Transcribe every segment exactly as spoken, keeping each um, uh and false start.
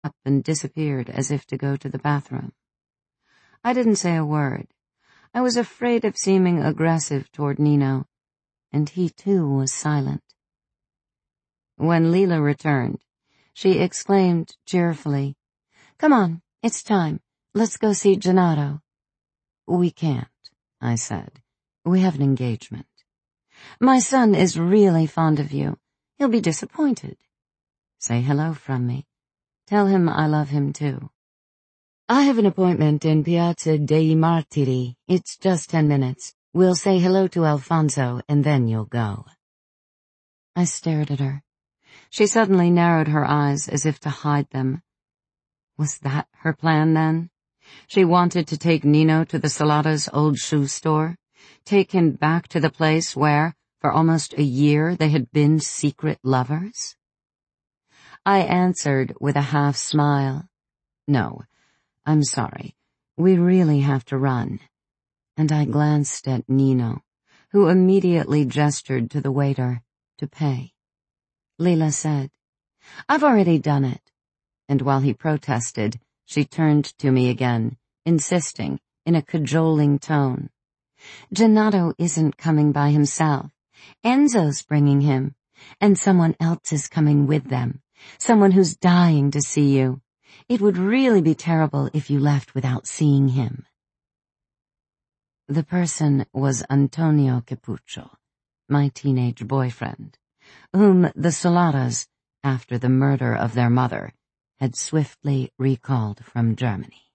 up and disappeared as if to go to the bathroom. I didn't say a word. I was afraid of seeming aggressive toward Nino, and he too was silent. When Leela returned, she exclaimed cheerfully, "Come on, it's time. Let's go see Gennaro." "We can't," I said. "We have an engagement." "My son is really fond of you. He'll be disappointed." "Say hello from me. Tell him I love him too." "I have an appointment in Piazza dei Martiri. It's just ten minutes. We'll say hello to Alfonso and then you'll go." I stared at her. She suddenly narrowed her eyes as if to hide them. Was that her plan then? She wanted to take Nino to the Salada's old shoe store, take him back to the place where, for almost a year, they had been secret lovers? I answered with a half smile. "No, I'm sorry. We really have to run." And I glanced at Nino, who immediately gestured to the waiter to pay. Leela said, "I've already done it." And while he protested, she turned to me again, insisting, in a cajoling tone, "Gennaro isn't coming by himself. Enzo's bringing him, and someone else is coming with them, someone who's dying to see you. It would really be terrible if you left without seeing him." The person was Antonio Capuccio, my teenage boyfriend, whom the Soladas, after the murder of their mother, had swiftly recalled from Germany.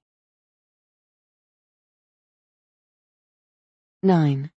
Nine.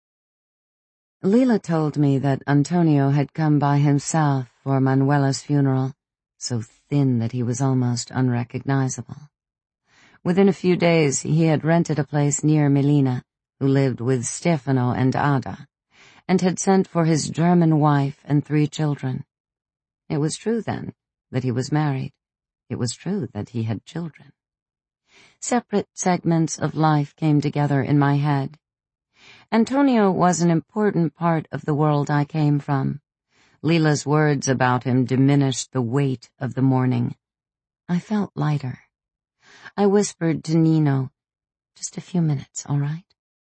Leela told me that Antonio had come by himself for Manuela's funeral, so thin that he was almost unrecognizable. Within a few days he had rented a place near Melina, who lived with Stefano and Ada, and had sent for his German wife and three children. It was true, then, that he was married. It was true that he had children. Separate segments of life came together in my head. Antonio was an important part of the world I came from. Leela's words about him diminished the weight of the mourning. I felt lighter. I whispered to Nino, "Just a few minutes, all right?"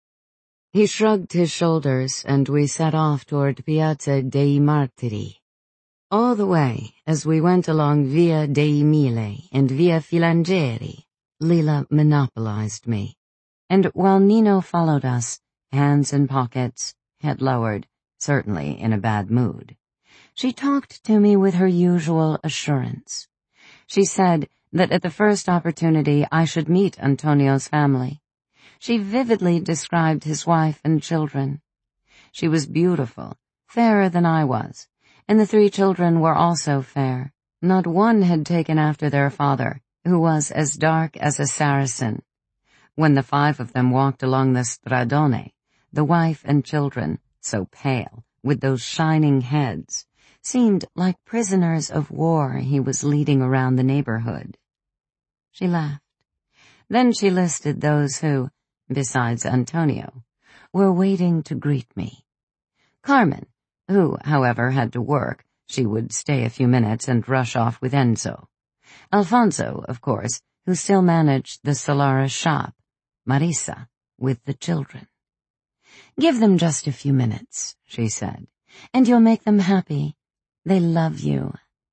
He shrugged his shoulders, and we set off toward Piazza dei Martiri. All the way, as we went along Via dei Mille and Via Filangieri, Leela monopolized me. And while Nino followed us, hands in pockets, head lowered, certainly in a bad mood, she talked to me with her usual assurance. She said that at the first opportunity I should meet Antonio's family. She vividly described his wife and children. She was beautiful, fairer than I was, and the three children were also fair. Not one had taken after their father, who was as dark as a Saracen. When the five of them walked along the Stradone, the wife and children, so pale, with those shining heads, seemed like prisoners of war he was leading around the neighborhood. She laughed. Then she listed those who, besides Antonio, were waiting to greet me. Carmen, who, however, had to work, she would stay a few minutes and rush off with Enzo. Alfonso, of course, who still managed the Solara shop. Marisa, with the children. "Give them just a few minutes," she said, "and you'll make them happy. They love you."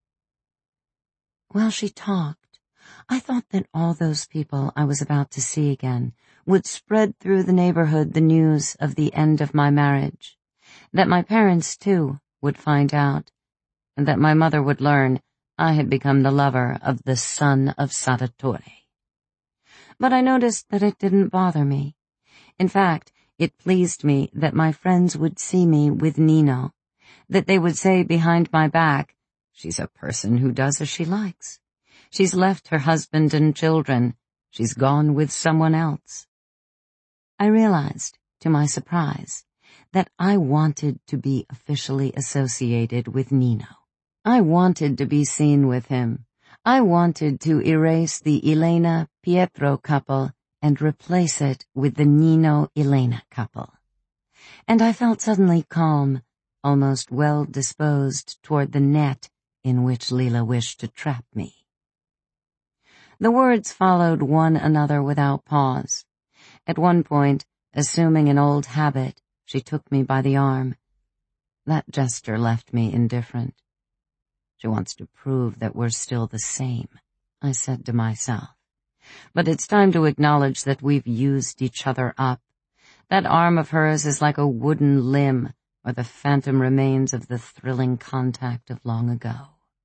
While she talked, I thought that all those people I was about to see again would spread through the neighborhood the news of the end of my marriage, that my parents, too, would find out, and that my mother would learn I had become the lover of the son of Sadatore. But I noticed that it didn't bother me. In fact, it pleased me that my friends would see me with Nino, that they would say behind my back, "She's a person who does as she likes. She's left her husband and children. She's gone with someone else." I realized, to my surprise, that I wanted to be officially associated with Nino. I wanted to be seen with him. I wanted to erase the Elena-Pietro couple and replace it with the Nino-Elena couple. And I felt suddenly calm, almost well-disposed toward the net in which Leela wished to trap me. The words followed one another without pause. At one point, assuming an old habit, she took me by the arm. That gesture left me indifferent. She wants to prove that we're still the same, I said to myself. But it's time to acknowledge that we've used each other up. That arm of hers is like a wooden limb or the phantom remains of the thrilling contact of long ago.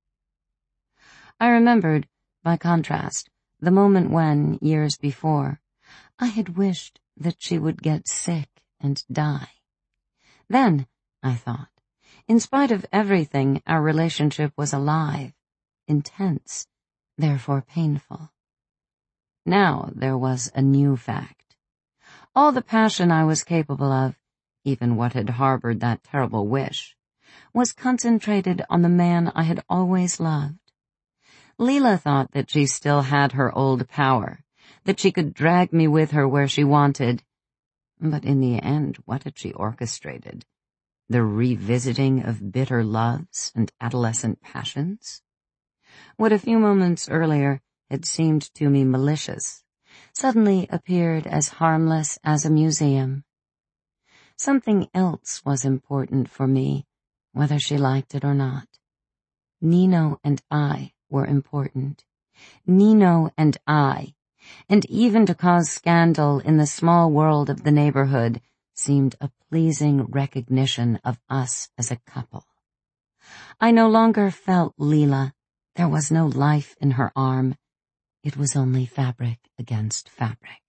I remembered, by contrast, the moment when, years before, I had wished that she would get sick and die. Then, I thought, in spite of everything, our relationship was alive, intense, therefore painful. Now there was a new fact. All the passion I was capable of, even what had harbored that terrible wish, was concentrated on the man I had always loved. Leela thought that she still had her old power, that she could drag me with her where she wanted. But in the end, what had she orchestrated? The revisiting of bitter loves and adolescent passions? What a few moments earlier had seemed to me malicious, suddenly appeared as harmless as a museum. Something else was important for me, whether she liked it or not. Nino and I were important. Nino and I, and even to cause scandal in the small world of the neighborhood, seemed a pleasing recognition of us as a couple. I no longer felt Leela. There was no life in her arm. It was only fabric against fabric.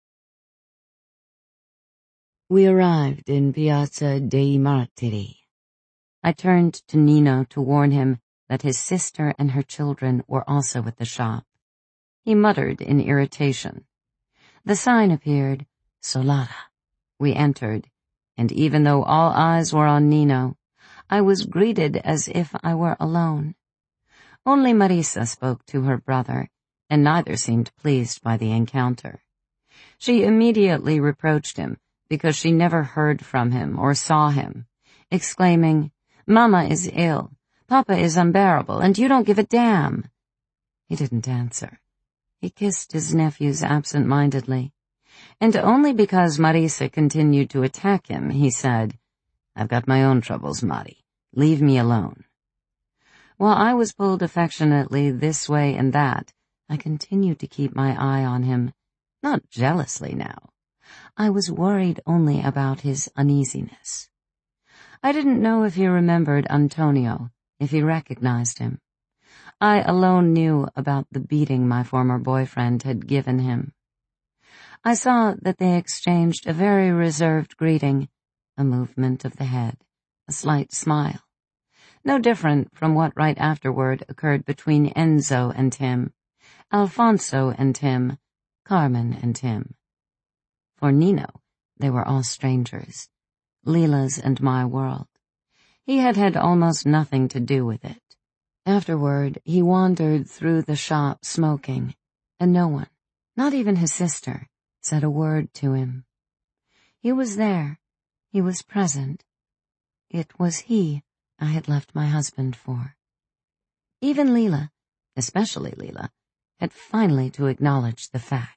We arrived in Piazza dei Martiri. I turned to Nino to warn him that his sister and her children were also at the shop. He muttered in irritation. The sign appeared, Solata. We entered, and even though all eyes were on Nino, I was greeted as if I were alone. Only Marisa spoke to her brother, and neither seemed pleased by the encounter. She immediately reproached him because she never heard from him or saw him, exclaiming, "Mama is ill, Papa is unbearable, and you don't give a damn." He didn't answer. He kissed his nephews absent-mindedly, and only because Marisa continued to attack him, he said, "I've got my own troubles, Mari. Leave me alone." While I was pulled affectionately this way and that, I continued to keep my eye on him, not jealously now. I was worried only about his uneasiness. I didn't know if he remembered Antonio, if he recognized him. I alone knew about the beating my former boyfriend had given him. I saw that they exchanged a very reserved greeting, a movement of the head, a slight smile. No different from what right afterward occurred between Enzo and him, Alfonso and him, Carmen and him. For Nino, they were all strangers, Leela's and my world. He had had almost nothing to do with it. Afterward, he wandered through the shop smoking, and no one, not even his sister, said a word to him. He was there. He was present. It was he I had left my husband for. Even Leela, especially Leela, had finally to acknowledge the fact.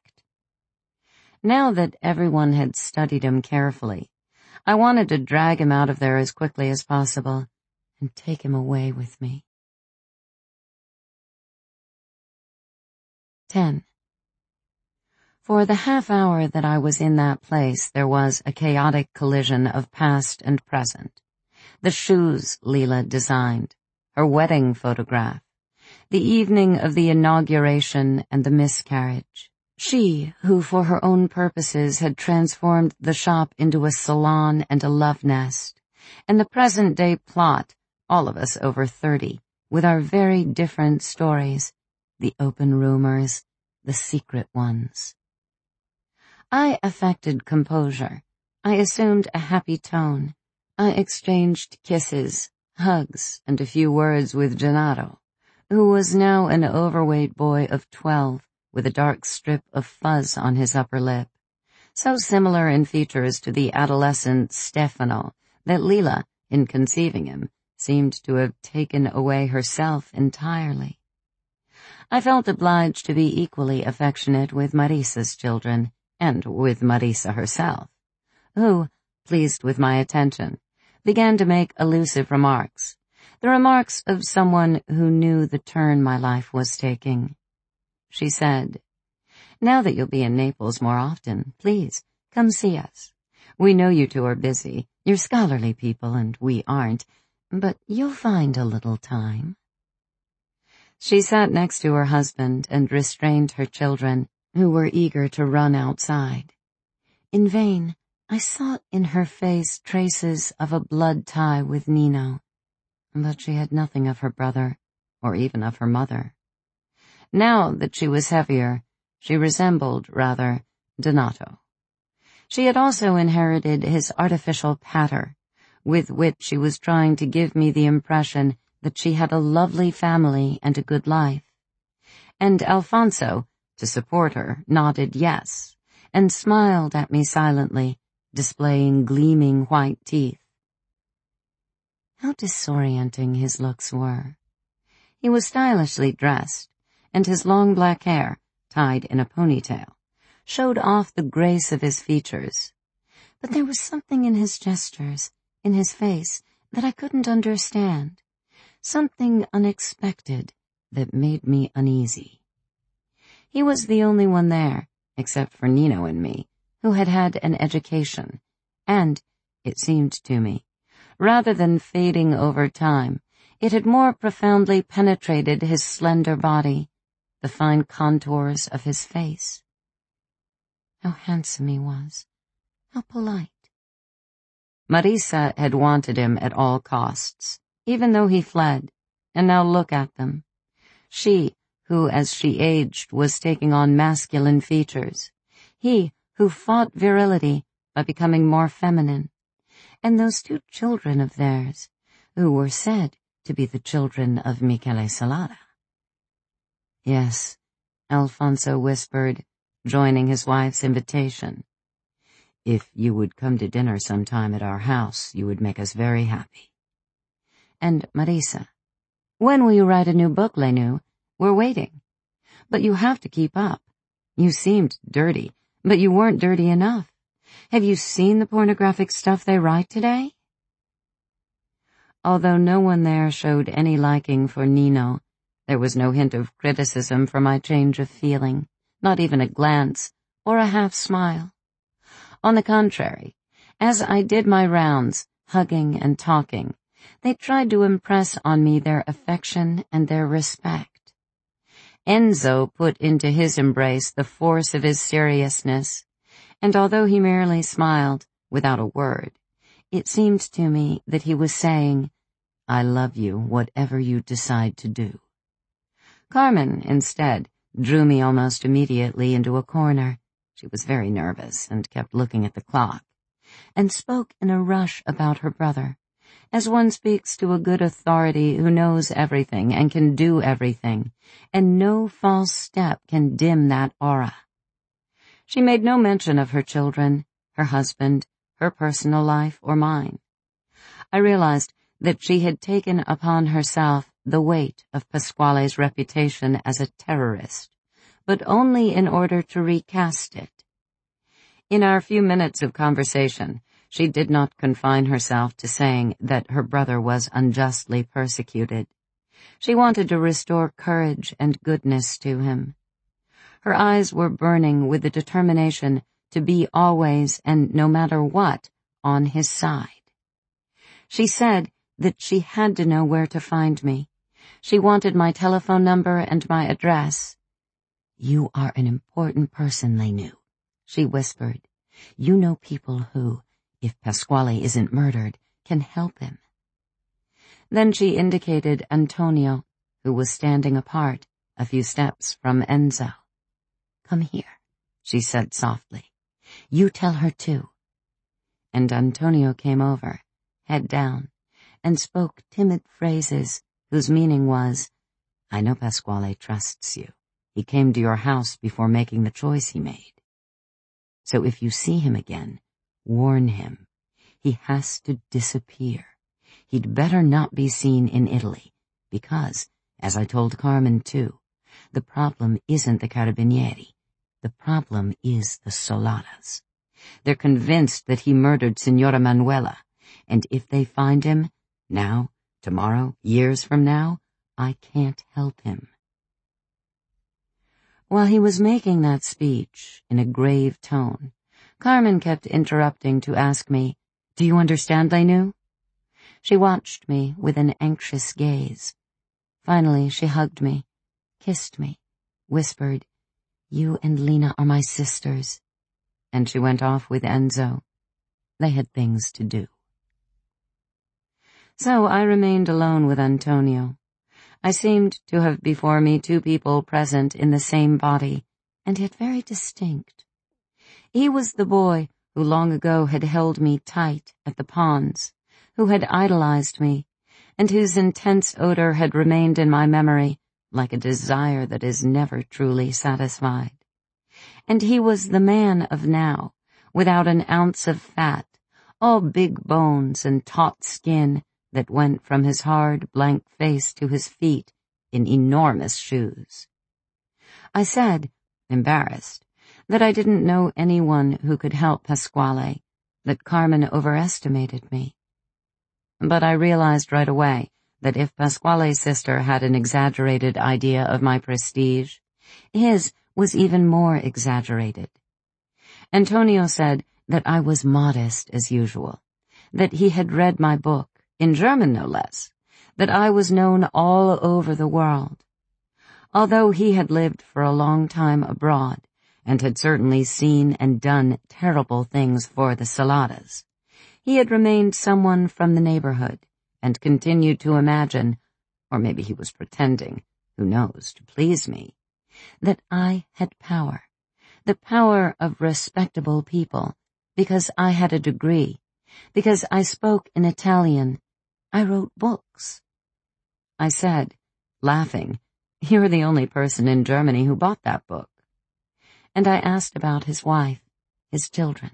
Now that everyone had studied him carefully, I wanted to drag him out of there as quickly as possible and take him away with me. Ten. For the half hour that I was in that place, there was a chaotic collision of past and present. The shoes Leela designed, her wedding photograph, the evening of the inauguration and the miscarriage. She, who for her own purposes had transformed the shop into a salon and a love nest, and the present-day plot, all of us over thirty, with our very different stories, the open rumors, the secret ones. I affected composure. I assumed a happy tone. I exchanged kisses, hugs, and a few words with Gennaro, who was now an overweight boy of twelve, with a dark strip of fuzz on his upper lip, so similar in features to the adolescent Stefano that Leela, in conceiving him, seemed to have taken away herself entirely. I felt obliged to be equally affectionate with Marisa's children and with Marisa herself, who, pleased with my attention, began to make allusive remarks, the remarks of someone who knew the turn my life was taking. She said, "Now that you'll be in Naples more often, please, come see us. We know you two are busy. You're scholarly people and we aren't, but you'll find a little time." She sat next to her husband and restrained her children, who were eager to run outside. In vain, I sought in her face traces of a blood tie with Nino, but she had nothing of her brother, or even of her mother. Now that she was heavier, she resembled, rather, Donato. She had also inherited his artificial patter, with which she was trying to give me the impression that she had a lovely family and a good life. And Alfonso, to support her, nodded yes, and smiled at me silently, displaying gleaming white teeth. How disorienting his looks were. He was stylishly dressed, and his long black hair, tied in a ponytail, showed off the grace of his features. But there was something in his gestures, in his face, that I couldn't understand. Something unexpected that made me uneasy. He was the only one there, except for Nino and me, who had had an education, and, it seemed to me, rather than fading over time, it had more profoundly penetrated his slender body, the fine contours of his face. How handsome he was, how polite. Marisa had wanted him at all costs, even though he fled, and now look at them. She, who as she aged was taking on masculine features, he who fought virility by becoming more feminine, and those two children of theirs, who were said to be the children of Michele Salata. Yes, Alfonso whispered, joining his wife's invitation. If you would come to dinner sometime at our house, you would make us very happy. And Marisa, when will you write a new book, Lenu? We're waiting. But you have to keep up. You seemed dirty, but you weren't dirty enough. Have you seen the pornographic stuff they write today? Although no one there showed any liking for Nino, there was no hint of criticism for my change of feeling, not even a glance or a half smile. On the contrary, as I did my rounds, hugging and talking, they tried to impress on me their affection and their respect. Enzo put into his embrace the force of his seriousness, and although he merely smiled, without a word, it seemed to me that he was saying, "I love you, whatever you decide to do." Carmen, instead, drew me almost immediately into a corner. She was very nervous and kept looking at the clock, and spoke in a rush about her brother, as one speaks to a good authority who knows everything and can do everything, and no false step can dim that aura. She made no mention of her children, her husband, her personal life, or mine. I realized that she had taken upon herself the weight of Pasquale's reputation as a terrorist, but only in order to recast it. In our few minutes of conversation, she did not confine herself to saying that her brother was unjustly persecuted. She wanted to restore courage and goodness to him. Her eyes were burning with the determination to be always and no matter what on his side. She said that she had to know where to find me. She wanted my telephone number and my address. "You are an important person, Lenu," she whispered. "You know people who, if Pasquale isn't murdered, can help him." Then she indicated Antonio, who was standing apart, a few steps from Enzo. "Come here," she said softly. "You tell her too." And Antonio came over, head down, and spoke timid phrases whose meaning was, "I know Pasquale trusts you. He came to your house before making the choice he made. So if you see him again, warn him. He has to disappear. He'd better not be seen in Italy, because, as I told Carmen too, The problem isn't the Carabinieri. The problem is the Solanas. They're convinced that he murdered Signora Manuela, and if they find him, now, tomorrow, years from now, I can't help him. While he was making that speech, in a grave tone, Carmen kept interrupting to ask me, "Do you understand, Lenu?" She watched me with an anxious gaze. Finally, she hugged me, kissed me, whispered, "You and Lena are my sisters." And she went off with Enzo. They had things to do. So I remained alone with Antonio. I seemed to have before me two people present in the same body, and yet very distinct. He was the boy who long ago had held me tight at the ponds, who had idolized me, and whose intense odor had remained in my memory like a desire that is never truly satisfied. And he was the man of now, without an ounce of fat, all big bones and taut skin that went from his hard, blank face to his feet in enormous shoes. I said, embarrassed, that I didn't know anyone who could help Pasquale, that Carmen overestimated me. But I realized right away that if Pasquale's sister had an exaggerated idea of my prestige, his was even more exaggerated. Antonio said that I was modest as usual, that he had read my book, in German no less, that I was known all over the world. Although he had lived for a long time abroad, and had certainly seen and done terrible things for the Solanas, he had remained someone from the neighborhood, and continued to imagine, or maybe he was pretending, who knows, to please me, that I had power, the power of respectable people, because I had a degree, because I spoke in Italian, I wrote books. I said, laughing, "You're the only person in Germany who bought that book." And I asked about his wife, his children.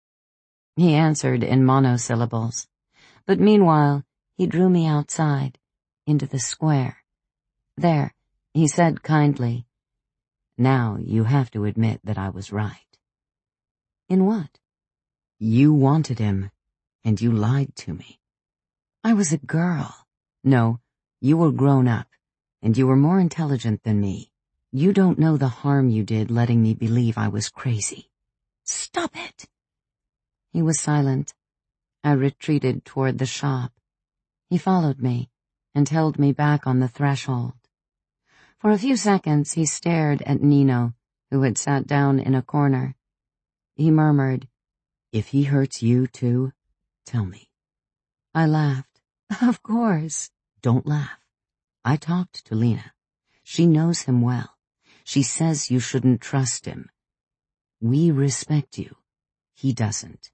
He answered in monosyllables, but meanwhile he drew me outside, into the square. There, he said kindly, "Now you have to admit that I was right." "In what?" "You wanted him, and you lied to me." "I was a girl." "No, you were grown up, and you were more intelligent than me. You don't know the harm you did letting me believe I was crazy." "Stop it!" He was silent. I retreated toward the shop. He followed me and held me back on the threshold. For a few seconds he stared at Nino, who had sat down in a corner. He murmured, "If he hurts you too, tell me." I laughed. "Of course." "Don't laugh. I talked to Lena. She knows him well. She says you shouldn't trust him. We respect you. He doesn't."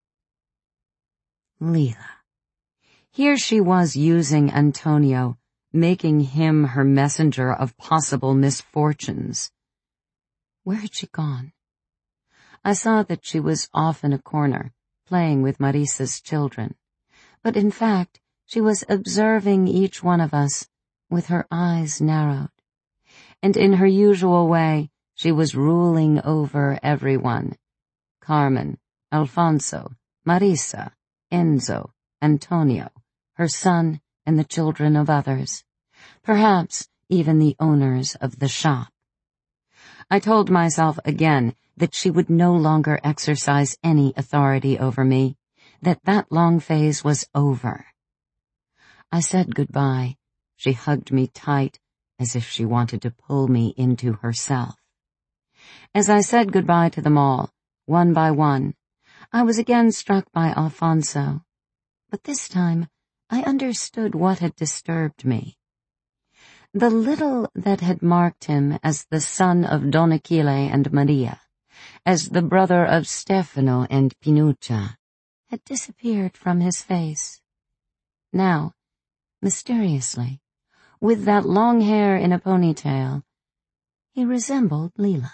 Leila. Here she was using Antonio, making him her messenger of possible misfortunes. Where had she gone? I saw that she was off in a corner, playing with Marisa's children. But in fact, she was observing each one of us with her eyes narrowed. And in her usual way, she was ruling over everyone. Carmen, Alfonso, Marisa, Enzo, Antonio, her son, and the children of others. Perhaps even the owners of the shop. I told myself again that she would no longer exercise any authority over me, that that long phase was over. I said goodbye. She hugged me tight, as if she wanted to pull me into herself. As I said goodbye to them all, one by one, I was again struck by Alfonso. But this time, I understood what had disturbed me. The little that had marked him as the son of Don Achille and Maria, as the brother of Stefano and Pinuccia, had disappeared from his face. Now, mysteriously, with that long hair in a ponytail, he resembled Leila.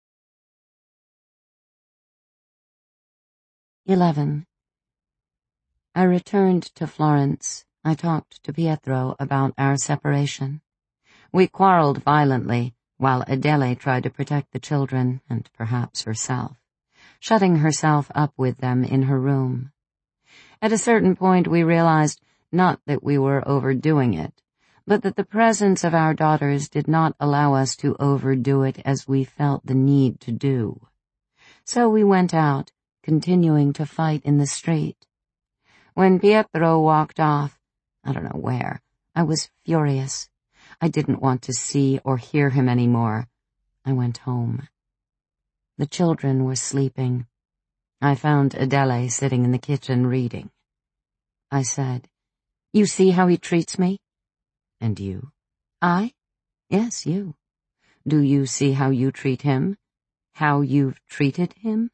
Eleven. I returned to Florence. I talked to Pietro about our separation. We quarreled violently, while Adele tried to protect the children and perhaps herself, shutting herself up with them in her room. At a certain point we realized not that we were overdoing it, but that the presence of our daughters did not allow us to overdo it as we felt the need to do. So we went out, continuing to fight in the street. When Pietro walked off, I don't know where, I was furious. I didn't want to see or hear him anymore. I went home. The children were sleeping. I found Adele sitting in the kitchen reading. I said, "You see how he treats me?" "And you?" "I? Yes, you. Do you see how you treat him? How you've treated him?"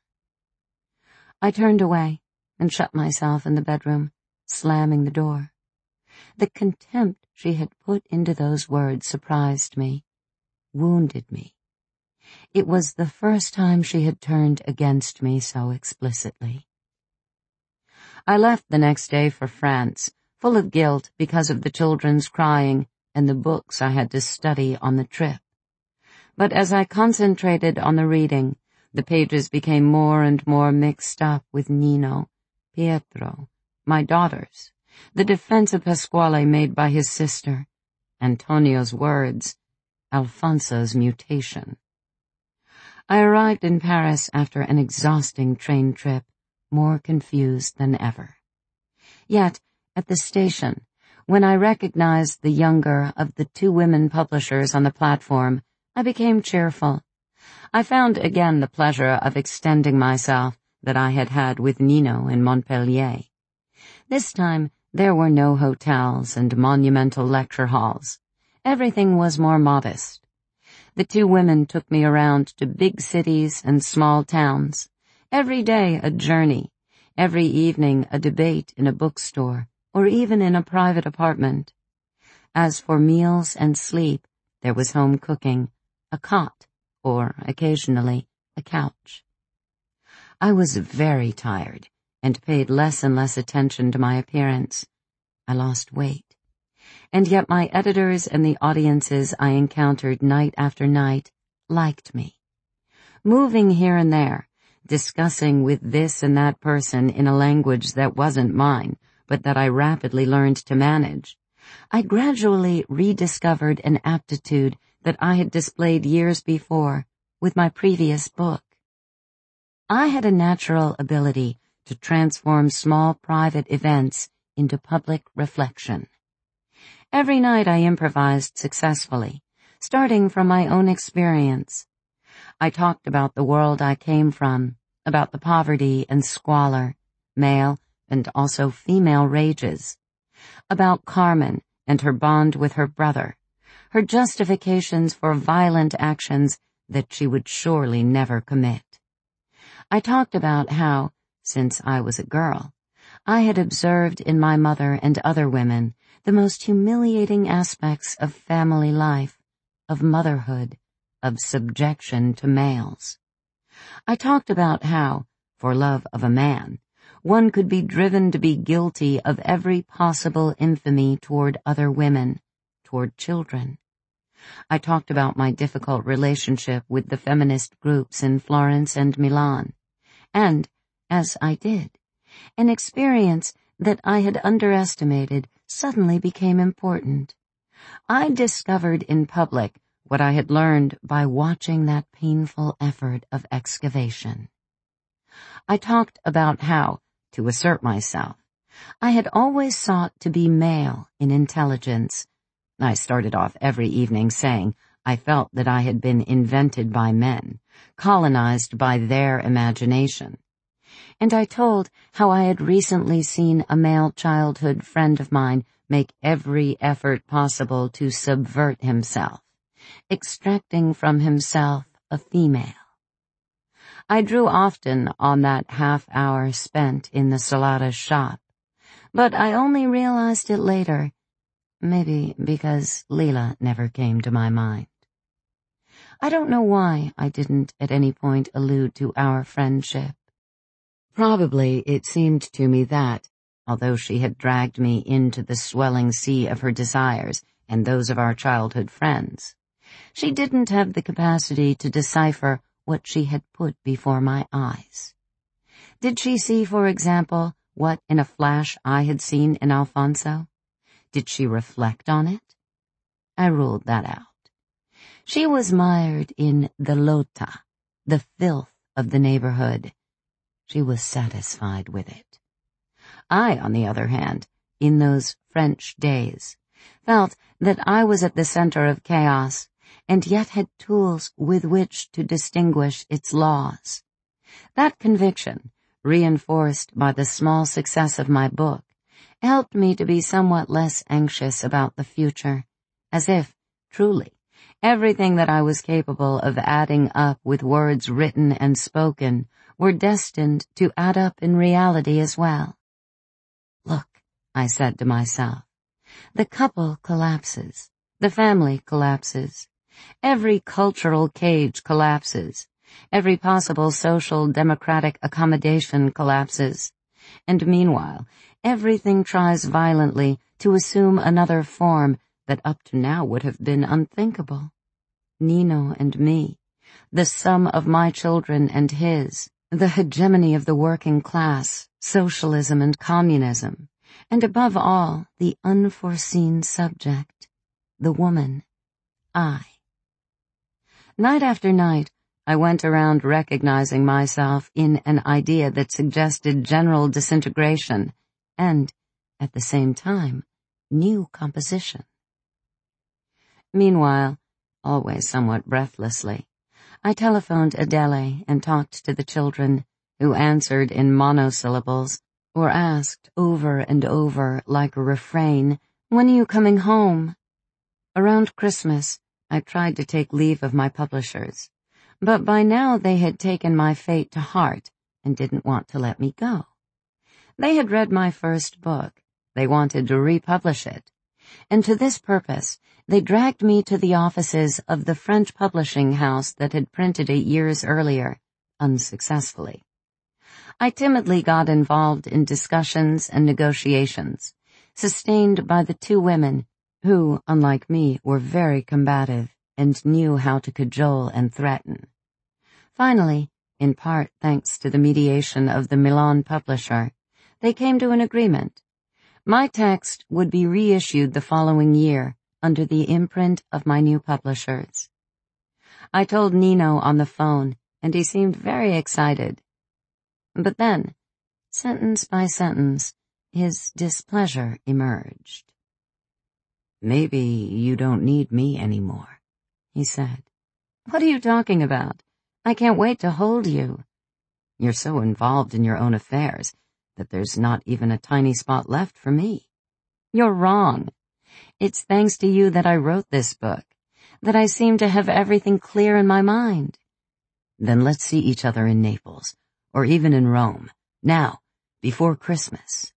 I turned away and shut myself in the bedroom, slamming the door. The contempt she had put into those words surprised me, wounded me. It was the first time she had turned against me so explicitly. I left the next day for France, full of guilt because of the children's crying and the books I had to study on the trip. But as I concentrated on the reading, the pages became more and more mixed up with Nino, Pietro, my daughters, the defense of Pasquale made by his sister, Antonio's words, Alfonso's mutation. I arrived in Paris after an exhausting train trip, more confused than ever. Yet, at the station, when I recognized the younger of the two women publishers on the platform, I became cheerful. I found again the pleasure of extending myself that I had had with Nino in Montpellier. This time, there were no hotels and monumental lecture halls. Everything was more modest. The two women took me around to big cities and small towns. Every day a journey, every evening a debate in a bookstore, or even in a private apartment. As for meals and sleep, there was home cooking, a cot, or, occasionally, a couch. I was very tired and paid less and less attention to my appearance. I lost weight. And yet my editors and the audiences I encountered night after night liked me. Moving here and there, discussing with this and that person in a language that wasn't mine, but that I rapidly learned to manage, I gradually rediscovered an aptitude that I had displayed years before with my previous book. I had a natural ability to transform small private events into public reflection. Every night I improvised successfully, starting from my own experience. I talked about the world I came from, about the poverty and squalor, male and also female rages, about Carmen and her bond with her brother, her justifications for violent actions that she would surely never commit. I talked about how, since I was a girl, I had observed in my mother and other women the most humiliating aspects of family life, of motherhood, of subjection to males. I talked about how, for love of a man, one could be driven to be guilty of every possible infamy toward other women, toward children. I talked about my difficult relationship with the feminist groups in Florence and Milan, and, as I did, an experience that I had underestimated suddenly became important. I discovered in public what I had learned by watching that painful effort of excavation. I talked about how, to assert myself, I had always sought to be male in intelligence. I started off every evening saying I felt that I had been invented by men, colonized by their imagination. And I told how I had recently seen a male childhood friend of mine make every effort possible to subvert himself, extracting from himself a female. I drew often on that half hour spent in the Salada's shop, but I only realized it later, maybe because Leila never came to my mind. I don't know why I didn't at any point allude to our friendship. Probably it seemed to me that, although she had dragged me into the swelling sea of her desires and those of our childhood friends, She didn't have the capacity to decipher what she had put before my eyes. Did she see, for example, what in a flash I had seen in Alfonso? Did she reflect on it? I ruled that out. She was mired in the lota, the filth of the neighborhood. She was satisfied with it. I, on the other hand, in those French days, felt that I was at the center of chaos and yet had tools with which to distinguish its laws. That conviction, reinforced by the small success of my book, helped me to be somewhat less anxious about the future, as if, truly, everything that I was capable of adding up with words written and spoken were destined to add up in reality as well. Look, I said to myself, the couple collapses, the family collapses, every cultural cage collapses, every possible social democratic accommodation collapses, and meanwhile, everything tries violently to assume another form that up to now would have been unthinkable. Nino and me, the sum of my children and his, the hegemony of the working class, socialism and communism, and above all, the unforeseen subject, the woman, I. Night after night, I went around recognizing myself in an idea that suggested general disintegration and, at the same time, new composition. Meanwhile, always somewhat breathlessly, I telephoned Adele and talked to the children, who answered in monosyllables or asked over and over like a refrain, "When are you coming home?" Around Christmas, I tried to take leave of my publishers, but by now they had taken my fate to heart and didn't want to let me go. They had read my first book. They wanted to republish it, and to this purpose, they dragged me to the offices of the French publishing house that had printed it years earlier, unsuccessfully. I timidly got involved in discussions and negotiations, sustained by the two women who, unlike me, were very combative and knew how to cajole and threaten. Finally, in part thanks to the mediation of the Milan publisher, they came to an agreement. My text would be reissued the following year under the imprint of my new publishers. I told Nino on the phone, and he seemed very excited. But then, sentence by sentence, his displeasure emerged. "Maybe you don't need me anymore," he said. "What are you talking about? I can't wait to hold you. You're so involved in your own affairs that there's not even a tiny spot left for me. You're wrong. It's thanks to you that I wrote this book, that I seem to have everything clear in my mind. Then let's see each other in Naples, or even in Rome, now, before Christmas."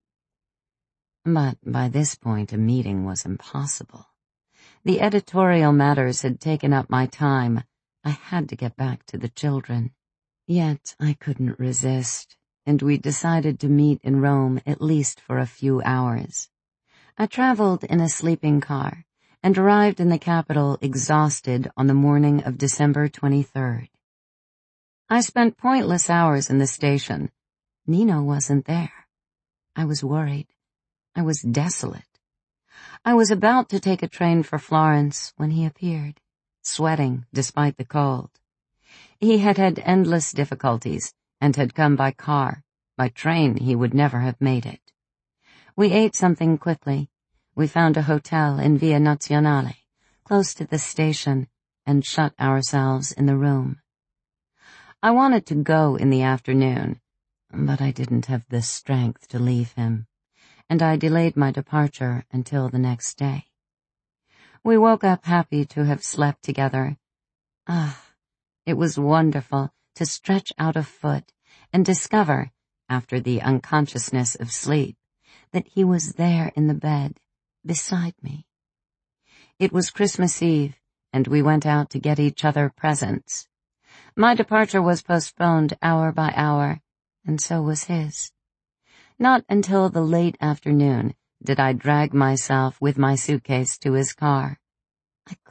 But by this point a meeting was impossible. The editorial matters had taken up my time. I had to get back to the children. Yet I couldn't resist, and we decided to meet in Rome at least for a few hours. I traveled in a sleeping car and arrived in the capital exhausted on the morning of December twenty-third. I spent pointless hours in the station. Nino wasn't there. I was worried. I was desolate. I was about to take a train for Florence when he appeared, sweating despite the cold. He had had endless difficulties and had come by car. By train he would never have made it. We ate something quickly. We found a hotel in Via Nazionale, close to the station, and shut ourselves in the room. I wanted to go in the afternoon, but I didn't have the strength to leave him, and I delayed my departure until the next day. We woke up happy to have slept together. Ah, it was wonderful to stretch out a foot and discover, after the unconsciousness of sleep, that he was there in the bed, beside me. It was Christmas Eve, and we went out to get each other presents. My departure was postponed hour by hour, and so was his. Not until the late afternoon did I drag myself with my suitcase to his car. I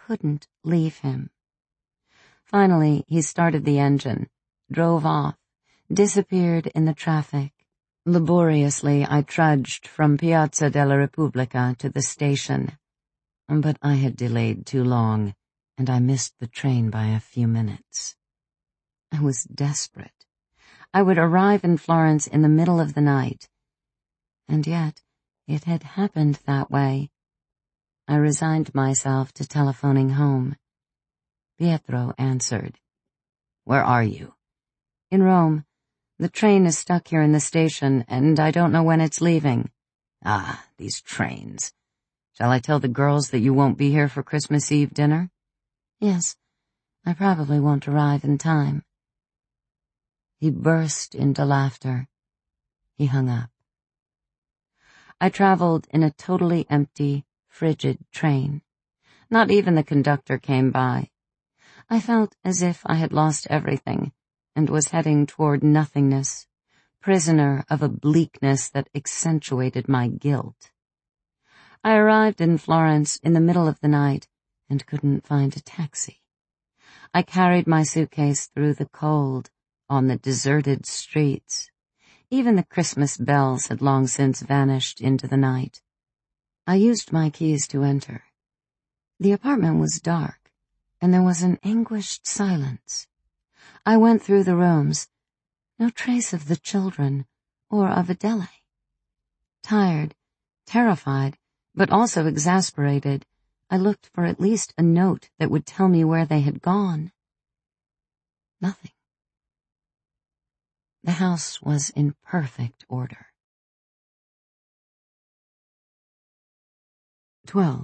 couldn't leave him. Finally, he started the engine, drove off, disappeared in the traffic. Laboriously, I trudged from Piazza della Repubblica to the station, but I had delayed too long, and I missed the train by a few minutes. I was desperate. I would arrive in Florence in the middle of the night, and yet it had happened that way. I resigned myself to telephoning home. Pietro answered. "Where are you?" "In Rome. The train is stuck here in the station, and I don't know when it's leaving." "Ah, these trains. Shall I tell the girls that you won't be here for Christmas Eve dinner?" "Yes, I probably won't arrive in time." He burst into laughter. He hung up. I traveled in a totally empty, frigid train. Not even the conductor came by. I felt as if I had lost everything and was heading toward nothingness, prisoner of a bleakness that accentuated my guilt. I arrived in Florence in the middle of the night and couldn't find a taxi. I carried my suitcase through the cold on the deserted streets. Even the Christmas bells had long since vanished into the night. I used my keys to enter. The apartment was dark, and there was an anguished silence. I went through the rooms. No trace of the children or of Adele. Tired, terrified, but also exasperated, I looked for at least a note that would tell me where they had gone. Nothing. The house was in perfect order. Twelve.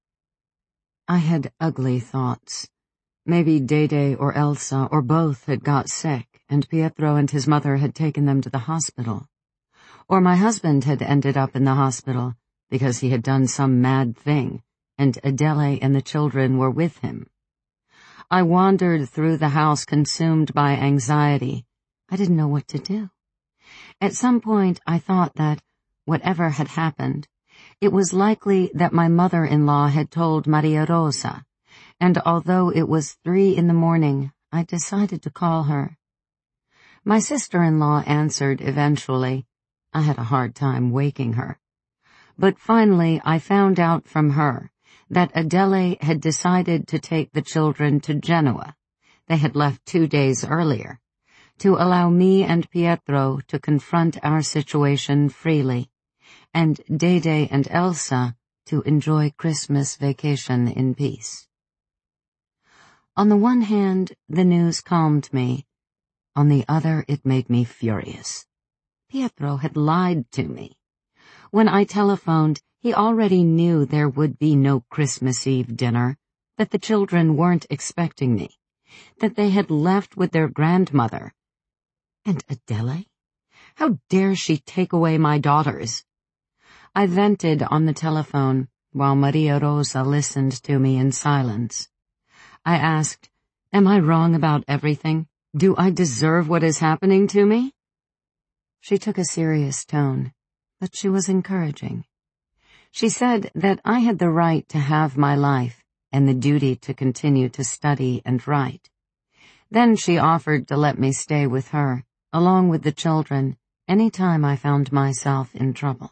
I had ugly thoughts. Maybe Dede or Elsa or both had got sick, and Pietro and his mother had taken them to the hospital. Or my husband had ended up in the hospital because he had done some mad thing, and Adele and the children were with him. I wandered through the house consumed by anxiety. I didn't know what to do. At some point I thought that, whatever had happened, it was likely that my mother-in-law had told Maria Rosa, and although it was three in the morning, I decided to call her. My sister-in-law answered eventually. I had a hard time waking her. But finally I found out from her that Adele had decided to take the children to Genoa. They had left two days earlier, to allow me and Pietro to confront our situation freely, and Dede and Elsa to enjoy Christmas vacation in peace. On the one hand, the news calmed me. On the other, it made me furious. Pietro had lied to me. When I telephoned, he already knew there would be no Christmas Eve dinner, that the children weren't expecting me, that they had left with their grandmother. And Adele? How dare she take away my daughters? I vented on the telephone while Maria Rosa listened to me in silence. I asked, "Am I wrong about everything? Do I deserve what is happening to me?" She took a serious tone, but she was encouraging. She said that I had the right to have my life and the duty to continue to study and write. Then she offered to let me stay with her, along with the children, any time I found myself in trouble.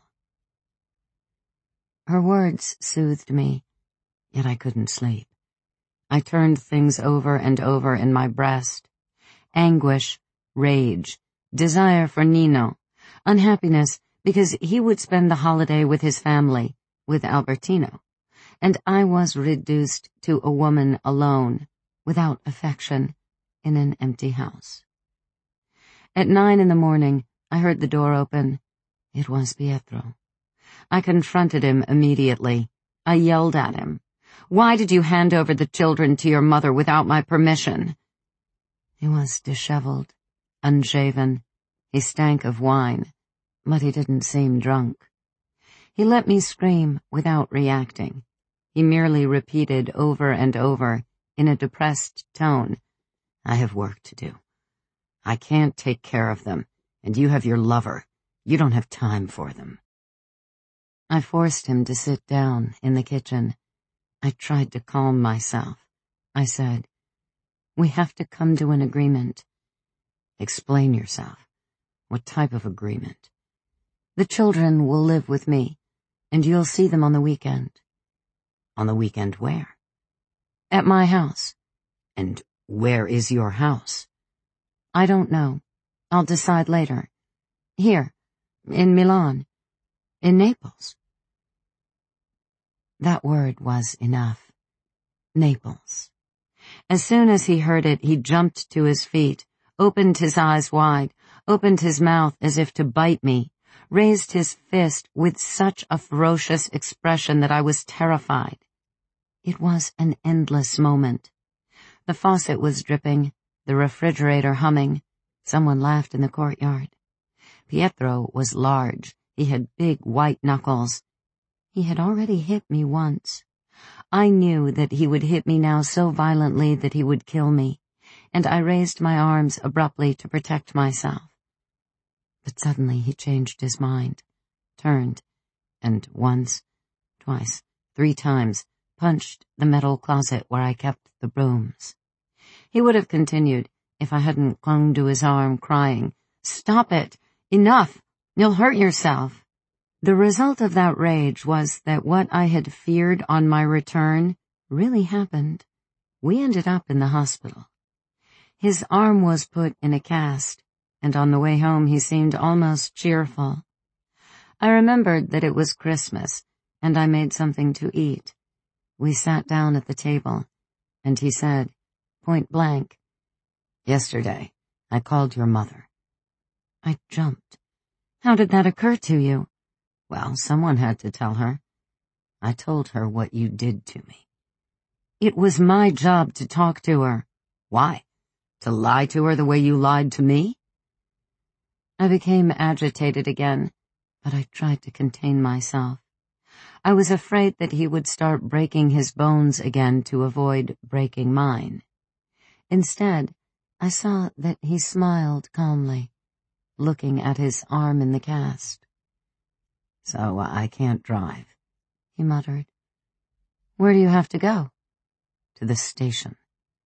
Her words soothed me, yet I couldn't sleep. I turned things over and over in my breast. Anguish, rage, desire for Nino, unhappiness because he would spend the holiday with his family, with Albertino, and I was reduced to a woman alone, without affection, in an empty house. At nine in the morning, I heard the door open. It was Pietro. I confronted him immediately. I yelled at him. "Why did you hand over the children to your mother without my permission?" He was disheveled, unshaven. He stank of wine, but he didn't seem drunk. He let me scream without reacting. He merely repeated over and over, in a depressed tone, "I have work to do. I can't take care of them, and you have your lover. You don't have time for them." I forced him to sit down in the kitchen. I tried to calm myself. I said, "We have to come to an agreement." "Explain yourself. What type of agreement?" "The children will live with me, and you'll see them on the weekend." "On the weekend where?" "At my house." "And where is your house?" "I don't know. I'll decide later. Here, in Milan. In Naples." That word was enough. Naples. As soon as he heard it, he jumped to his feet, opened his eyes wide, opened his mouth as if to bite me, raised his fist with such a ferocious expression that I was terrified. It was an endless moment. The faucet was dripping, the refrigerator humming. Someone laughed in the courtyard. Pietro was large. He had big white knuckles. He had already hit me once. I knew that he would hit me now so violently that he would kill me, and I raised my arms abruptly to protect myself. But suddenly he changed his mind, turned, and once, twice, three times, punched the metal closet where I kept the brooms. He would have continued if I hadn't clung to his arm, crying, "Stop it! Enough! You'll hurt yourself!" The result of that rage was that what I had feared on my return really happened. We ended up in the hospital. His arm was put in a cast, and on the way home he seemed almost cheerful. I remembered that it was Christmas, and I made something to eat. We sat down at the table, and he said, point blank, "Yesterday, I called your mother." I jumped. "How did that occur to you?" "Well, someone had to tell her. I told her what you did to me." "It was my job to talk to her." "Why? To lie to her the way you lied to me?" I became agitated again, but I tried to contain myself. I was afraid that he would start breaking his bones again to avoid breaking mine. Instead, I saw that he smiled calmly, looking at his arm in the cast. "So I can't drive," he muttered. "Where do you have to go?" "To the station."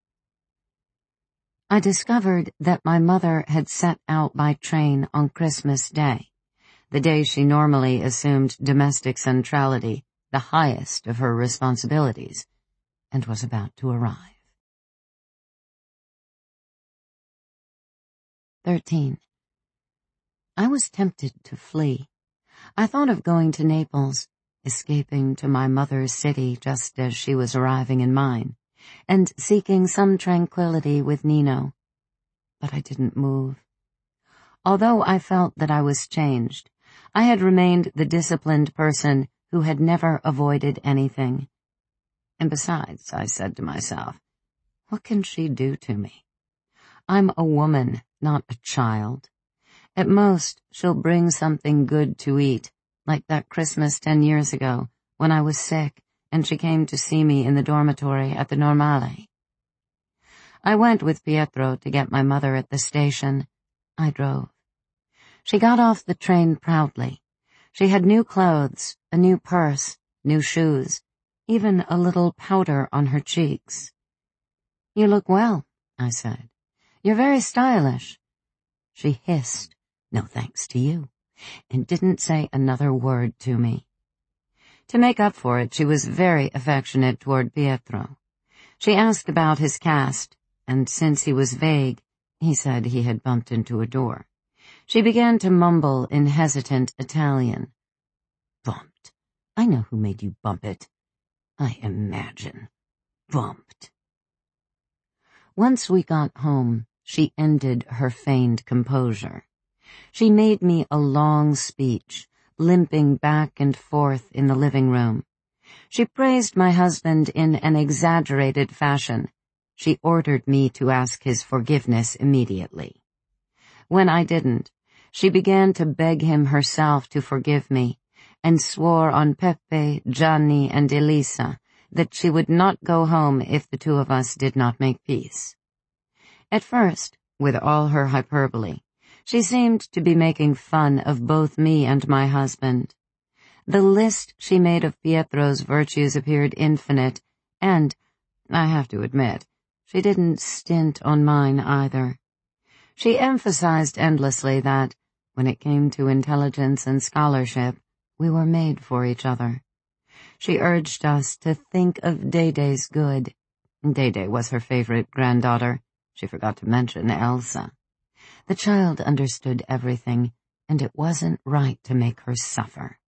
I discovered that my mother had set out by train on Christmas Day, the day she normally assumed domestic centrality, the highest of her responsibilities, and was about to arrive. Thirteen. I was tempted to flee. I thought of going to Naples, escaping to my mother's city just as she was arriving in mine, and seeking some tranquility with Nino. But I didn't move. Although I felt that I was changed, I had remained the disciplined person who had never avoided anything. And besides, I said to myself, what can she do to me? I'm a woman, not a child. At most, she'll bring something good to eat, like that Christmas ten years ago, when I was sick and she came to see me in the dormitory at the Normale. I went with Pietro to get my mother at the station. I drove. She got off the train proudly. She had new clothes, a new purse, new shoes, even a little powder on her cheeks. "You look well," I said. "You're very stylish." She hissed, "No thanks to you," and didn't say another word to me. To make up for it, she was very affectionate toward Pietro. She asked about his cast, and since he was vague, he said he had bumped into a door. She began to mumble in hesitant Italian. "Bumped? I know who made you bump it. I imagine. Bumped." Once we got home, she ended her feigned composure. She made me a long speech, limping back and forth in the living room. She praised my husband in an exaggerated fashion. She ordered me to ask his forgiveness immediately. When I didn't, she began to beg him herself to forgive me, and swore on Pepe, Gianni, and Elisa that she would not go home if the two of us did not make peace. At first, with all her hyperbole, she seemed to be making fun of both me and my husband. The list she made of Pietro's virtues appeared infinite, And, I have to admit, she didn't stint on mine either. She emphasized endlessly that, when it came to intelligence and scholarship, we were made for each other. She urged us to think of Day-Day's good. Day-Day was her favorite granddaughter. She forgot to mention Elsa. The child understood everything, and it wasn't right to make her suffer.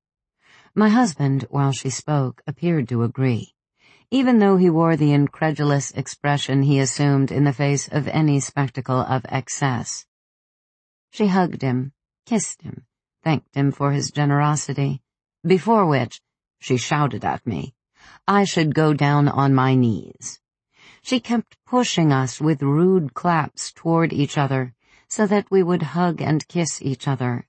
My husband, while she spoke, appeared to agree, even though he wore the incredulous expression he assumed in the face of any spectacle of excess. She hugged him, kissed him, thanked him for his generosity, before which, she shouted at me, I should go down on my knees. She kept pushing us with rude claps toward each other, so that we would hug and kiss each other.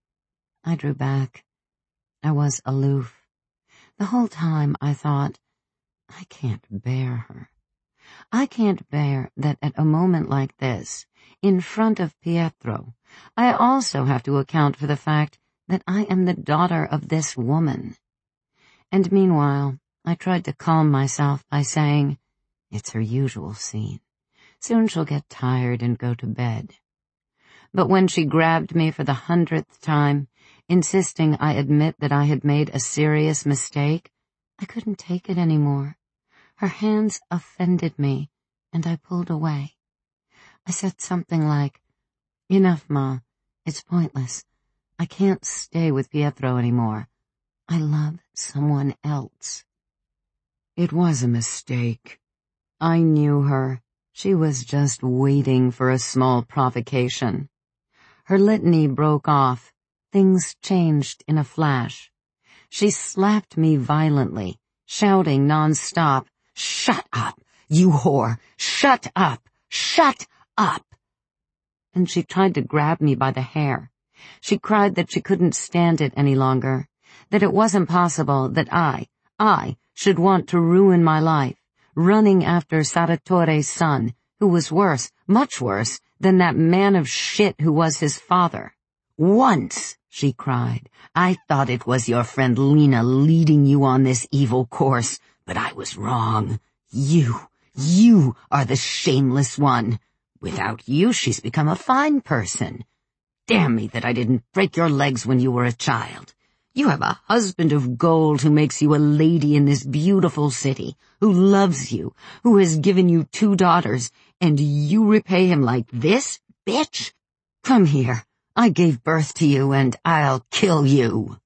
I drew back. I was aloof. The whole time I thought, I can't bear her. I can't bear that at a moment like this, in front of Pietro, I also have to account for the fact that I am the daughter of this woman. And meanwhile, I tried to calm myself by saying, it's her usual scene. Soon she'll get tired and go to bed. But when she grabbed me for the hundredth time, insisting I admit that I had made a serious mistake, I couldn't take it anymore. Her hands offended me, and I pulled away. I said something like, Enough, Ma. It's pointless. I can't stay with Pietro anymore. I love someone else. It was a mistake. I knew her. She was just waiting for a small provocation. Her litany broke off. Things changed in a flash. She slapped me violently, shouting non-stop, Shut up, you whore! Shut up! Shut up! And she tried to grab me by the hair. She cried that she couldn't stand it any longer, that it wasn't possible that I, I, should want to ruin my life, running after Saratore's son, who was worse, much worse, than that man of shit who was his father. Once, she cried, I thought it was your friend Lena leading you on this evil course, but I was wrong. You, you are the shameless one. Without you, she's become a fine person. Damn me that I didn't break your legs when you were a child. You have a husband of gold who makes you a lady in this beautiful city, who loves you, who has given you two daughters, and you repay him like this, bitch? Come here. I gave birth to you, and I'll kill you.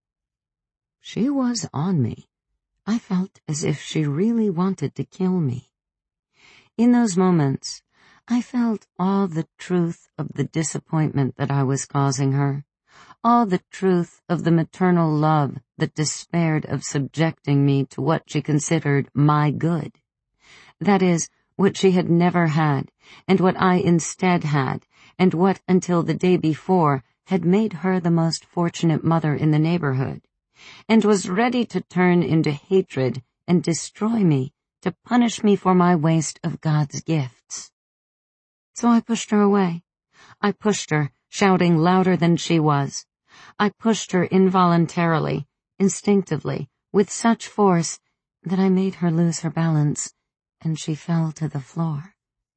She was on me. I felt as if she really wanted to kill me. In those moments, I felt all the truth of the disappointment that I was causing her, all the truth of the maternal love that despaired of subjecting me to what she considered my good. That is, what she had never had, and what I instead had, and what, until the day before, had made her the most fortunate mother in the neighborhood, and was ready to turn into hatred and destroy me, to punish me for my waste of God's gifts. So I pushed her away. I pushed her, shouting louder than she was. I pushed her involuntarily, instinctively, with such force that I made her lose her balance, and she fell to the floor.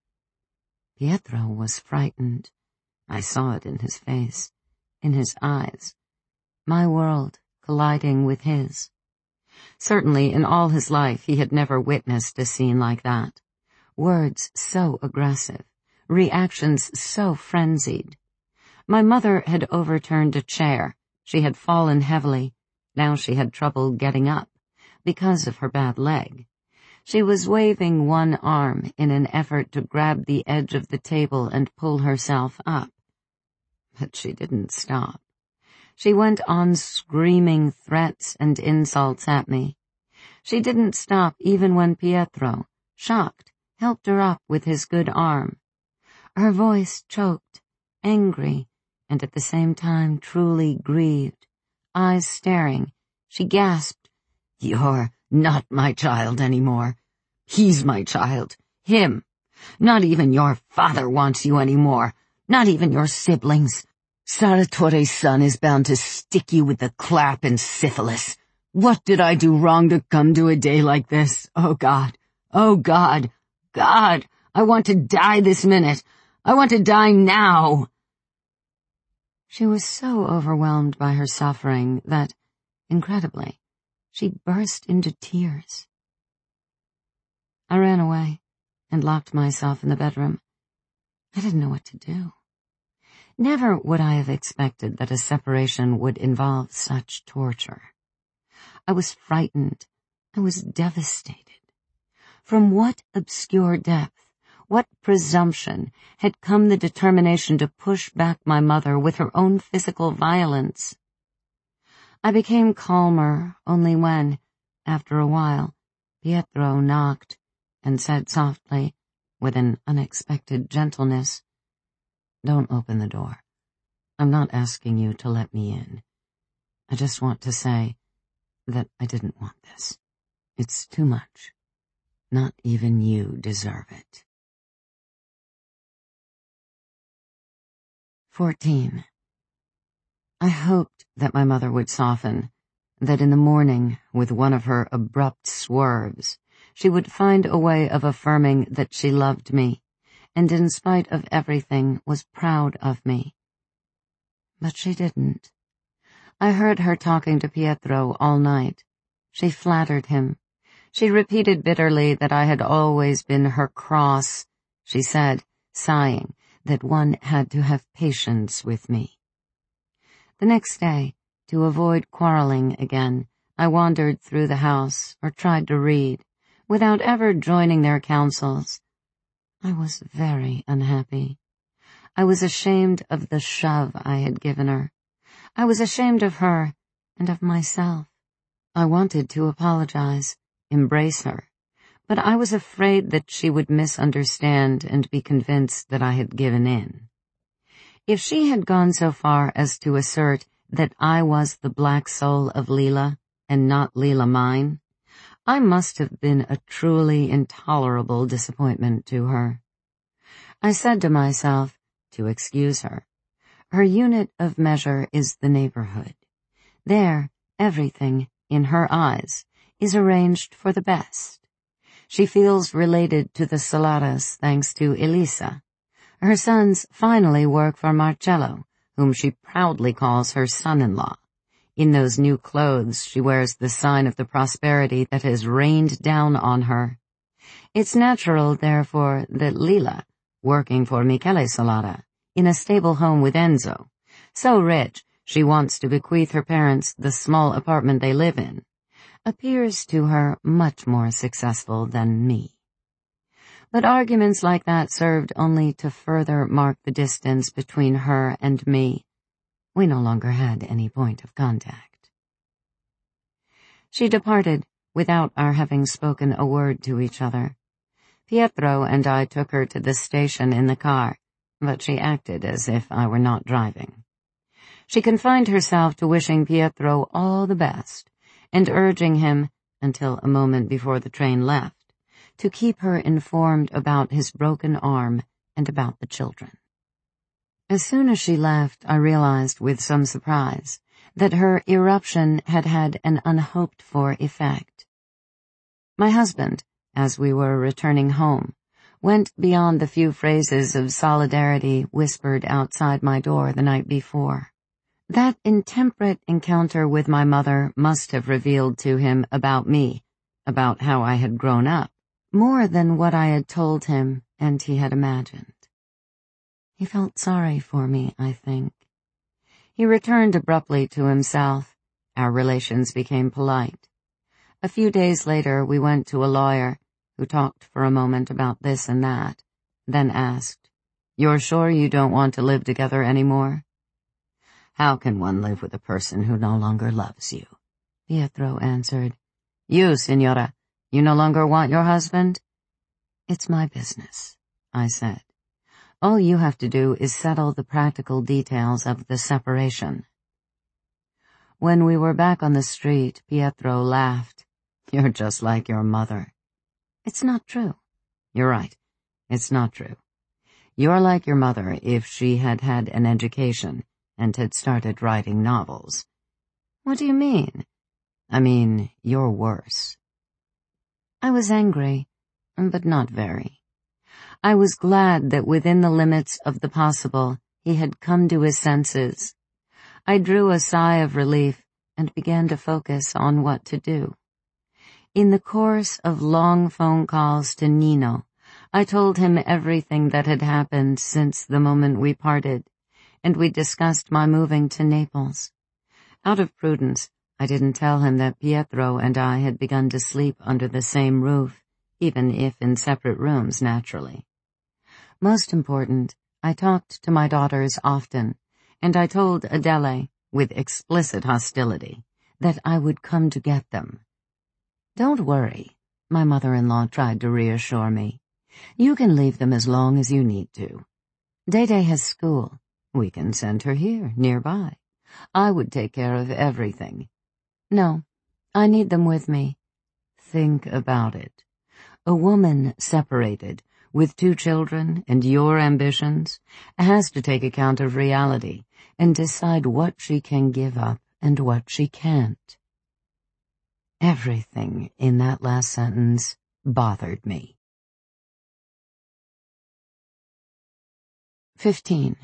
Pietro was frightened. I saw it in his face, in his eyes, my world colliding with his. Certainly, in all his life, he had never witnessed a scene like that. Words so aggressive, reactions so frenzied. My mother had overturned a chair. She had fallen heavily. Now she had trouble getting up, because of her bad leg. She was waving one arm in an effort to grab the edge of the table and pull herself up. But she didn't stop. She went on screaming threats and insults at me. She didn't stop even when Pietro, shocked, helped her up with his good arm. Her voice choked, angry, and at the same time truly grieved. Eyes staring, she gasped, You're not my child anymore. He's my child. Him. Not even your father wants you anymore. Not even your siblings. Saratore's son is bound to stick you with the clap and syphilis. What did I do wrong to come to a day like this? Oh, God. Oh, God. God, I want to die this minute. I want to die now. She was so overwhelmed by her suffering that, incredibly, she burst into tears. I ran away and locked myself in the bedroom. I didn't know what to do. Never would I have expected that a separation would involve such torture. I was frightened. I was devastated. From what obscure depth, what presumption had come the determination to push back my mother with her own physical violence? I became calmer only when, after a while, Pietro knocked and said softly, with an unexpected gentleness, "Don't open the door. I'm not asking you to let me in. I just want to say that I didn't want this. It's too much. Not even you deserve it." Fourteen. I hoped that my mother would soften, that in the morning, with one of her abrupt swerves, she would find a way of affirming that she loved me, and in spite of everything was proud of me. But she didn't. I heard her talking to Pietro all night. She flattered him. She repeated bitterly that I had always been her cross. She said, sighing, that one had to have patience with me. The next day, to avoid quarreling again, I wandered through the house or tried to read, without ever joining their counsels. I was very unhappy. I was ashamed of the shove I had given her. I was ashamed of her and of myself. I wanted to apologize, embrace her, but I was afraid that she would misunderstand and be convinced that I had given in. If she had gone so far as to assert that I was the black soul of Leila and not Leila mine, I must have been a truly intolerable disappointment to her. I said to myself, to excuse her, her unit of measure is the neighborhood. There, everything, in her eyes, is arranged for the best. She feels related to the Solaras thanks to Elisa. Her sons finally work for Marcello, whom she proudly calls her son-in-law. In those new clothes she wears the sign of the prosperity that has rained down on her. It's natural, therefore, that Leila, working for Michele Solara, in a stable home with Enzo, so rich she wants to bequeath her parents the small apartment they live in, appears to her much more successful than me. But arguments like that served only to further mark the distance between her and me. We no longer had any point of contact. She departed without our having spoken a word to each other. Pietro and I took her to the station in the car, but she acted as if I were not driving. She confined herself to wishing Pietro all the best and urging him, until a moment before the train left, to keep her informed about his broken arm and about the children. As soon as she left, I realized with some surprise that her eruption had had an unhoped-for effect. My husband, as we were returning home, went beyond the few phrases of solidarity whispered outside my door the night before. That intemperate encounter with my mother must have revealed to him about me, about how I had grown up, more than what I had told him and he had imagined. He felt sorry for me, I think. He returned abruptly to himself. Our relations became polite. A few days later we went to a lawyer, who talked for a moment about this and that, then asked, "You're sure you don't want to live together anymore?" "How can one live with a person who no longer loves you?" Pietro answered. "You, signora, you no longer want your husband?" "It's my business," I said. "All you have to do is settle the practical details of the separation." When we were back on the street, Pietro laughed. "You're just like your mother." "It's not true." "You're right. It's not true. You're like your mother if she had had an education and had started writing novels." "What do you mean?" I mean, you're worse." I was angry, but not very. I was glad that within the limits of the possible, he had come to his senses. I drew a sigh of relief and began to focus on what to do. In the course of long phone calls to Nino, I told him everything that had happened since the moment we parted, and we discussed my moving to Naples. Out of prudence, I didn't tell him that Pietro and I had begun to sleep under the same roof, even if in separate rooms, naturally. Most important, I talked to my daughters often, and I told Adele, with explicit hostility, that I would come to get them. "Don't worry," my mother-in-law tried to reassure me. "You can leave them as long as you need to. Day-Day has school. We can send her here, nearby. I would take care of everything." "No, I need them with me." Think about it. A woman separated, with two children and your ambitions, has to take account of reality and decide what she can give up and what she can't. Everything in that last sentence bothered me. Fifteen.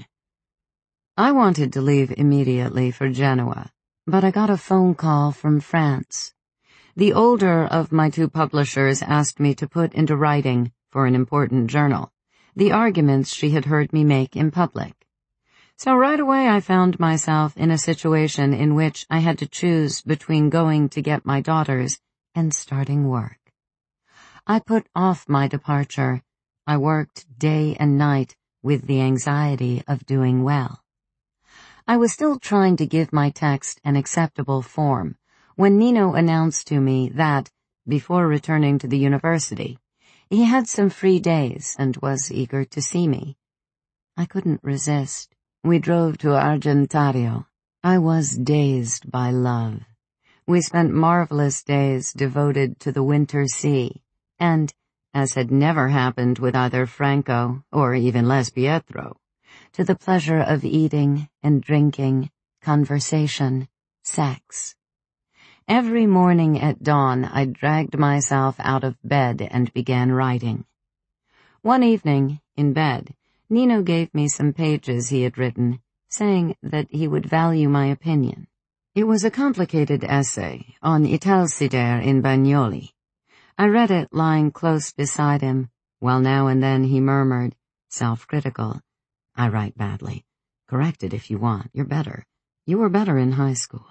I wanted to leave immediately for Genoa, but I got a phone call from France. The older of my two publishers asked me to put into writing, for an important journal, the arguments she had heard me make in public. So right away I found myself in a situation in which I had to choose between going to get my daughters and starting work. I put off my departure. I worked day and night with the anxiety of doing well. I was still trying to give my text an acceptable form when Nino announced to me that, before returning to the university, he had some free days and was eager to see me. I couldn't resist. We drove to Argentario. I was dazed by love. We spent marvelous days devoted to the winter sea, and, as had never happened with either Franco or even less Pietro, to the pleasure of eating and drinking, conversation, sex. Every morning at dawn I dragged myself out of bed and began writing. One evening, in bed, Nino gave me some pages he had written, saying that he would value my opinion. It was a complicated essay on Italcider in Bagnoli. I read it lying close beside him, while now and then he murmured, self-critical, "I write badly. Correct it if you want. You're better. You were better in high school."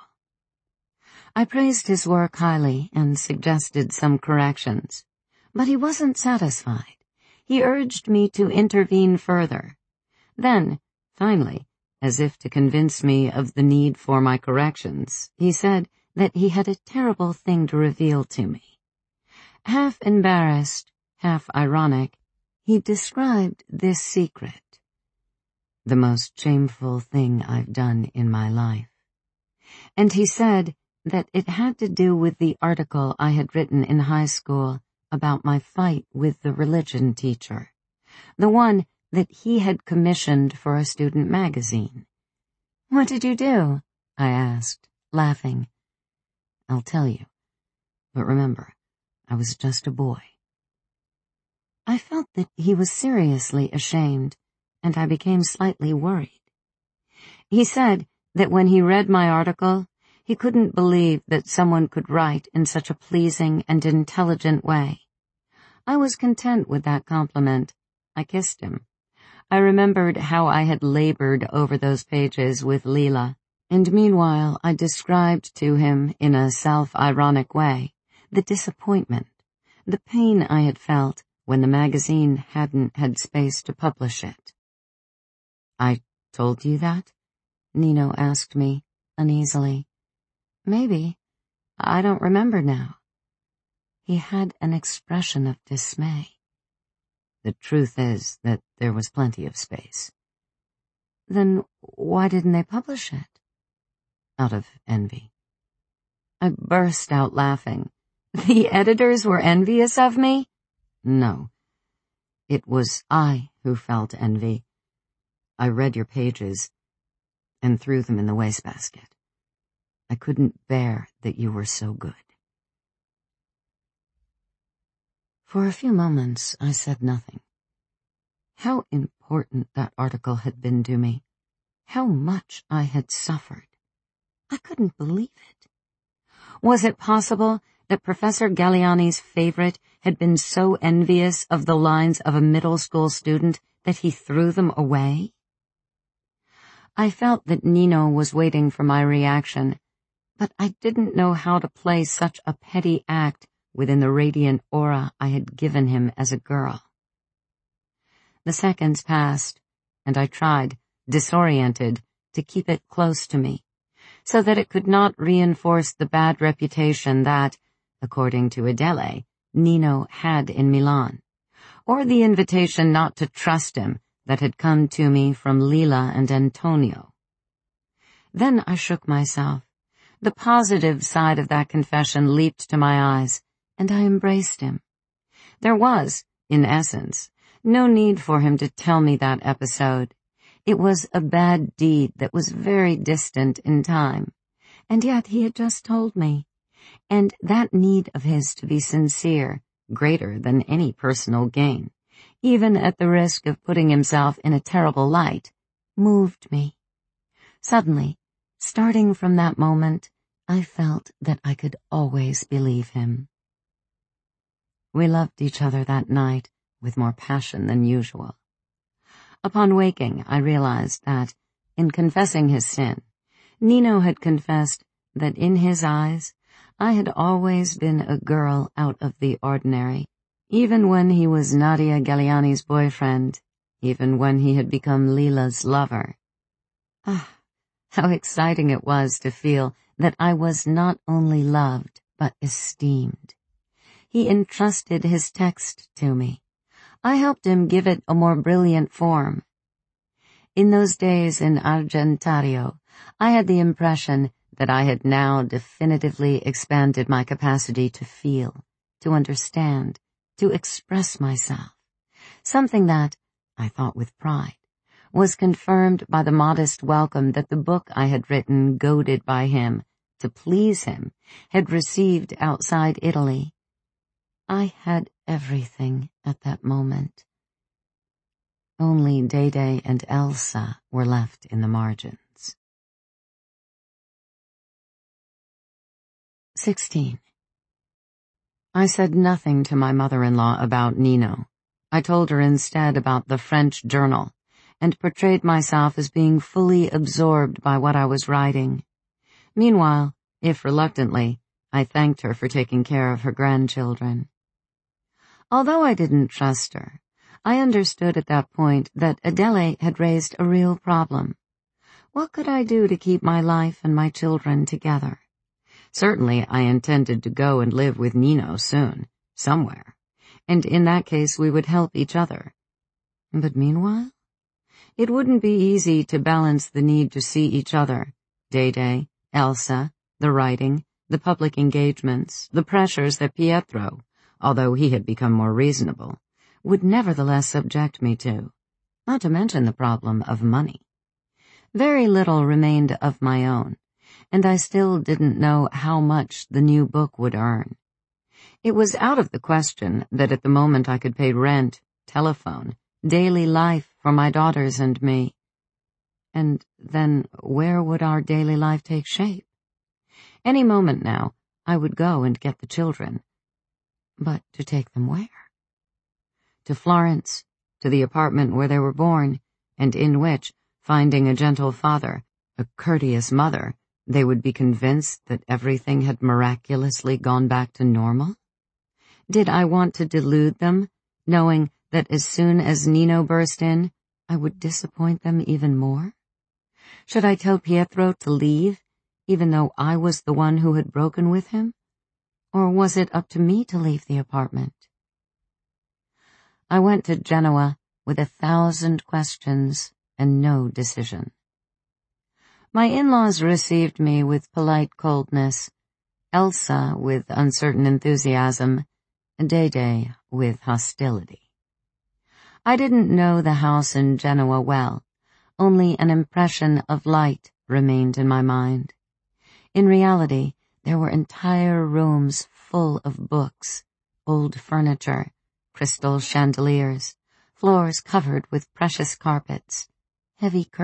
I praised his work highly and suggested some corrections, but he wasn't satisfied. He urged me to intervene further. Then, finally, as if to convince me of the need for my corrections, he said that he had a terrible thing to reveal to me. Half embarrassed, half ironic, he described this secret. "The most shameful thing I've done in my life." And he said that it had to do with the article I had written in high school about my fight with the religion teacher, the one that he had commissioned for a student magazine. "What did you do?" I asked, laughing. "I'll tell you. But remember, I was just a boy." I felt that he was seriously ashamed, and I became slightly worried. He said that when he read my article, he couldn't believe that someone could write in such a pleasing and intelligent way. I was content with that compliment. I kissed him. I remembered how I had labored over those pages with Leela, and meanwhile I described to him, in a self-ironic way, the disappointment, the pain I had felt when the magazine hadn't had space to publish it. "I told you that?" Nino asked me, uneasily. "Maybe. I don't remember now." He had an expression of dismay. "The truth is that there was plenty of space." "Then why didn't they publish it?" "Out of envy." I burst out laughing. "The editors were envious of me?" "No. It was I who felt envy. I read your pages and threw them in the wastebasket." I couldn't bear that you were so good." For a few moments, I said nothing. How important that article had been to me. How much I had suffered. I couldn't believe it. Was it possible that Professor Galliani's favorite had been so envious of the lines of a middle school student that he threw them away? I felt that Nino was waiting for my reaction, but I didn't know how to play such a petty act within the radiant aura I had given him as a girl. The seconds passed, and I tried, disoriented, to keep it close to me, so that it could not reinforce the bad reputation that, according to Adele, Nino had in Milan, or the invitation not to trust him that had come to me from Leila and Antonio. Then I shook myself. The positive side of that confession leaped to my eyes, and I embraced him. There was, in essence, no need for him to tell me that episode. It was a bad deed that was very distant in time, and yet he had just told me. And that need of his to be sincere, greater than any personal gain, even at the risk of putting himself in a terrible light, moved me. Suddenly, starting from that moment, I felt that I could always believe him. We loved each other that night with more passion than usual. Upon waking, I realized that, in confessing his sin, Nino had confessed that in his eyes, I had always been a girl out of the ordinary, even when he was Nadia Galliani's boyfriend, even when he had become Leila's lover. Ah, how exciting it was to feel that I was not only loved, but esteemed. He entrusted his text to me. I helped him give it a more brilliant form. In those days in Argentario, I had the impression that I had now definitively expanded my capacity to feel, to understand, to express myself, something that, I thought with pride, was confirmed by the modest welcome that the book I had written, goaded by him, to please him, had received outside Italy. I had everything at that moment. Only Dede and Elsa were left in the margins. Sixteen. I said nothing to my mother-in-law about Nino. I told her instead about the French journal, and portrayed myself as being fully absorbed by what I was writing. Meanwhile, if reluctantly, I thanked her for taking care of her grandchildren. Although I didn't trust her, I understood at that point that Adele had raised a real problem. What could I do to keep my life and my children together? Certainly I intended to go and live with Nino soon, somewhere, and in that case we would help each other. But meanwhile, it wouldn't be easy to balance the need to see each other, Dede, Elsa, the writing, the public engagements, the pressures that Pietro, although he had become more reasonable, would nevertheless subject me to, not to mention the problem of money. Very little remained of my own, and I still didn't know how much the new book would earn. It was out of the question that at the moment I could pay rent, telephone, daily life for my daughters and me. And then where would our daily life take shape? Any moment now, I would go and get the children. But to take them where? To Florence, to the apartment where they were born, and in which, finding a gentle father, a courteous mother, they would be convinced that everything had miraculously gone back to normal? Did I want to delude them, knowing that as soon as Nino burst in, I would disappoint them even more? Should I tell Pietro to leave, even though I was the one who had broken with him? Or was it up to me to leave the apartment? I went to Genoa with a thousand questions and no decision. My in-laws received me with polite coldness, Elsa with uncertain enthusiasm, Dede with hostility. I didn't know the house in Genoa well, only an impression of light remained in my mind. In reality, there were entire rooms full of books, old furniture, crystal chandeliers, floors covered with precious carpets, heavy curtains.